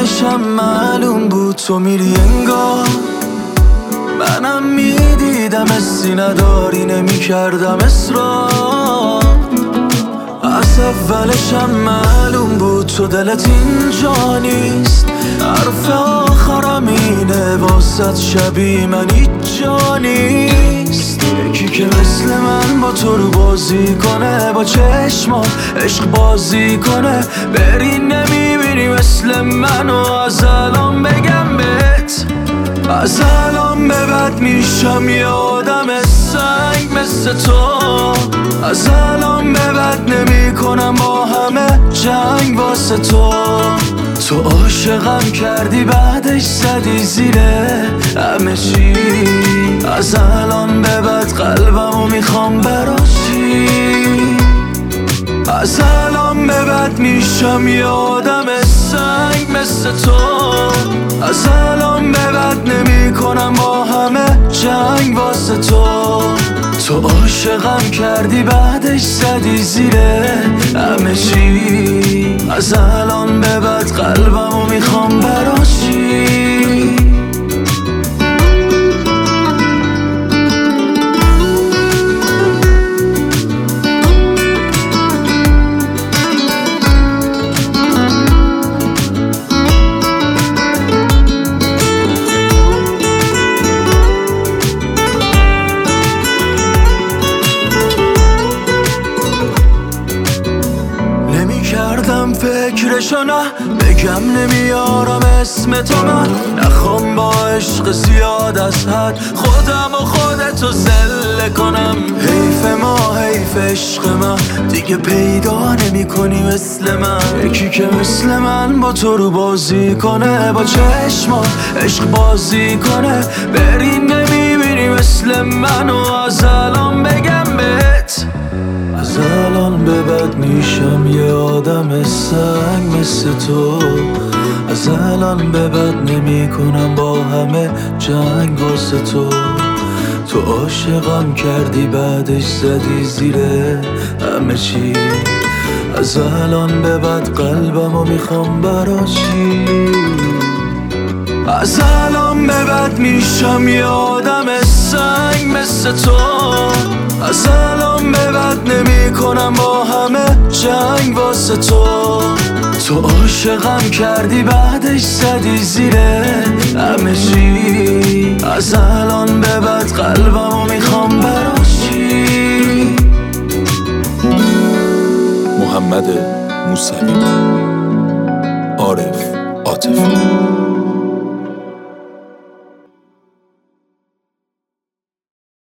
اولشم معلوم بود تو میری انگار، منم میدیدم حسی نداری نمیکردم اصرار. از اولشم معلوم بود تو دلت اینجا نیست، حرف آخرم اینه واسط شبیه من هیچ جا نیست. یکی که مثل من با تو رو بازی کنه، با چشمات عشق بازی کنه، بری نمیبینی مثل منو. از الان بگم بهت، از الان به بعد میشم یه آدم سنگ مثل تو. از الان به بعد نمی کنم با همه جنگ واسه تو. تو عاشقم کردی بعدش زدی زیره همه چی، از الان به بعد قلبمو میخوام براشی. از الان به بعد میشم یه آدم سنگ مثل تو. از الان به بعد نمی کنم با همه جنگ واسه تو. تو عاشقم کردی بعدش زدی زیره همه چی، از الان به بعد قلبمو میخوام براشی. کردم فکرشو نه بگم نمیارم اسم تو، من نخوام با عشق زیاد از حد خودم و خودتو زله کنم. حیف ما حیف عشق من دیگه پیدا نمی کنی مثل من. یکی که مثل من با تو رو بازی کنه، با چشمات عشق بازی کنه، بری نمیبینی مثل منو. از الان بگم بهت، از الان به بعد میشم یه آدم سنگ مثل تو. از الان به بعد نمی کنم با همه جنگ واسه تو. تو عاشقم کردی بعدش زدی زیره همه چی، از الان به بعد قلبمو میخوام براشی. از الان به بعد میشم یه آدم سنگ مثل تو. از الان به بعد نمی کنم با همه جنگ واسه تو. تو عاشقم کردی بعدش زدی زیره همه چی، از الان به بعد قلبمو میخوام براشی. محمد موسوی، عارف عاطفی.